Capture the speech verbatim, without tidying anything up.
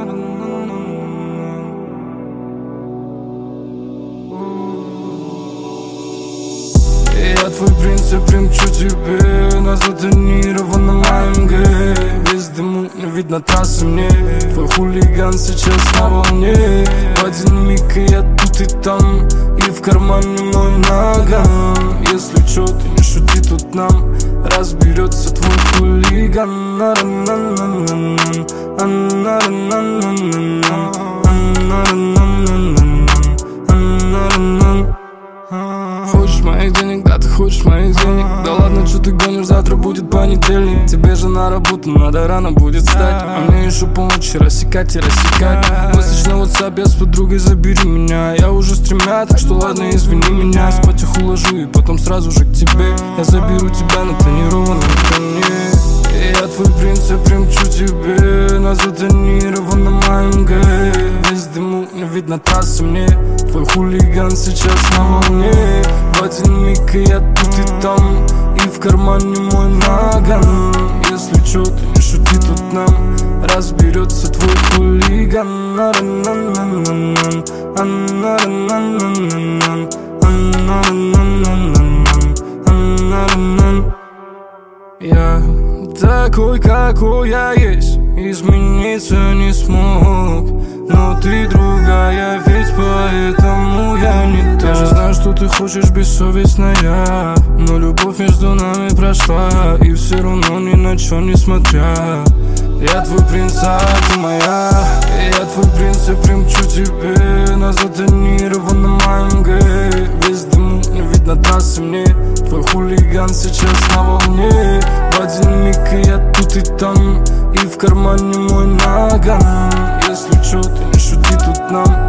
Я твой принц, я примчу тебе на затонированном а эм гэ. Весь дыму, не видно трассы мне. Твой хулиган сейчас на волне. В один миг и я тут и там, и в кармане мой наган. Если чё, ты не шути, тут нам разберется твой хулиган. Хочешь моих денег, да ты хочешь моих денег. Да ладно, что ты гонишь, завтра будет понедельник. Тебе же на работу надо рано будет встать, а мне еще полночи рассекать и рассекать. Месяц на WhatsApp, я с подругой, забери меня. Я уже с тремя, так что ладно, извини меня. Спать их уложу и потом сразу же к тебе. Я заберу тебя на тонированном коне. Я твой принц, я примчу тебе на затонированном а эм гэ. Весь дыму, не видно трассы мне. Твой хулиган сейчас на волне. В один миг и я тут и там, и в кармане мой наган. Если чё, ты не шути, тут нам разберется твой хулиган. Я такой, какой я есть, измениться не смог. Но ты другая, ведь поэтому я не та. Я же знаю, что ты хочешь бессовестная, но любовь между нами прошла, и все равно ни на чё не смотря. Я твой принц, а ты моя. Я твой принц, я примчу тебе на затонированном а эм гэ. Весь дыму, не видно трассы мне. Твой хулиган сейчас на волне. В один миг и я тут и там, и в кармане мой наган. Если чё, ты не шути, тут нам